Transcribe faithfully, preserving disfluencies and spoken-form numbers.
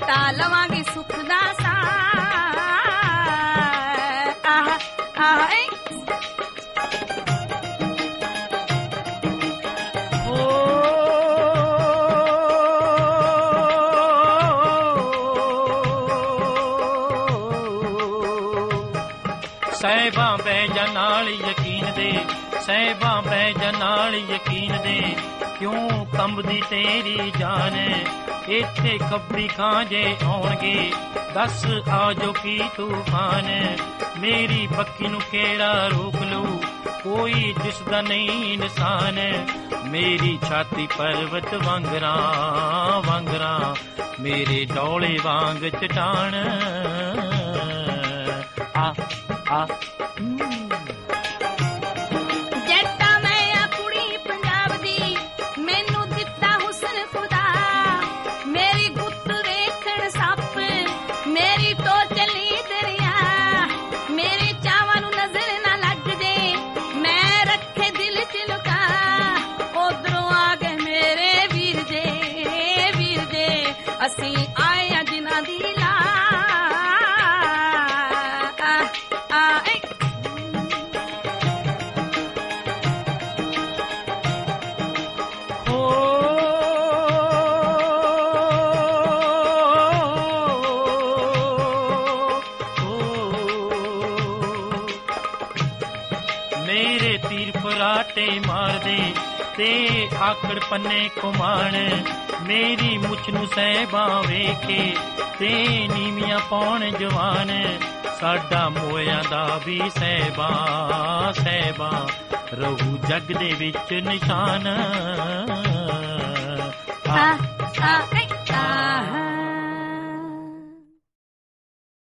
ਦਿੱਤਾ ਲਵਾਂਗੀ ਸੁੱਖ ਦਾ ਸਾਹ ਆਹ ਆਹ ਏ ਸਹਿਬਾਂ ਬੈਜਾਂ ਨਾਲ ਯਕੀਨ ਦੇ ਸਹਿਬਾਂ ਬੈਜਾਂ ਨਾਲ ਯਕੀਨ ਦੇ ਕਿਉਂ ਕੰਬਦੀ ਤੇਰੀ ਜਾਨ ਇੱਥੇ ਖੱਬੀ ਖਾਂ ਜੇ ਆਉਣਗੇ ਦੱਸ ਆ ਜੋ ਕੀ ਤੂਫਾਨ ਮੇਰੀ ਬੱਕੀ ਨੂੰ ਕਿਹੜਾ ਰੋਕ ਲਊ ਕੋਈ ਦਿਸਦਾ ਨਹੀਂ ਨਿਸ਼ਾਨ ਮੇਰੀ ਛਾਤੀ ਪਰਵਤ ਵਾਂਗਰਾਂ ਵਾਂਗਰਾਂ ਮੇਰੇ ਡੋਲੇ ਵਾਂਗ ਚਟਾਨ ਆ ਆ ਜੱਟਾ ਮੈਂ ਆ ਕੁੜੀ ਪੰਜਾਬ ਦੀ ਮੈਨੂੰ ਦਿੱਤਾ ਹੁਸਨ ਖੁਦਾ ਮੇਰੀ ਗੁੱਤ ਵੇਖਣ ਸੱਪ ਮੇਰੀ ਟੋ ਚਲੀ ਦਰਿਆ ਮੇਰੇ ਚਾਵਾਂ ਨੂੰ ਨਜ਼ਰ ਨਾ ਲੱਗ ਜੇ ਮੈਂ ਰੱਖੇ ਦਿਲ ਚ ਲੁਕਾ ਉਧਰੋਂ ਆ ਗਏ ਮੇਰੇ ਵੀਰ ਜੇ ਵੀਰ ਜੇ ਅਸੀਂ ਆਏ ਆ ਜਿਨ੍ਹਾਂ ਦੀ ਲਾ ਮੇਰੇ ਤੀਰ ਫਰਾਟੇ ਮਾਰਦੇ ਤੇ ਆਕੜ ਪੰਨੇ ਕੁਮਾਣ ਮੇਰੀ ਮੁੱਛ ਨੂੰ ਸਹਿਬਾਂ ਵੇਖੇ ਤੇ ਨੀਵੀਆਂ ਪਾਉਣ ਜਵਾਨ ਸਾਡਾ ਮੋਇਆਂ ਦਾ ਵੀ ਸਹਿਬਾਂ ਸਹਿਬਾਂ ਰਹੂ ਜੱਗ ਦੇ ਵਿੱਚ ਨਿਸ਼ਾਨ ਆ ਆ ਆ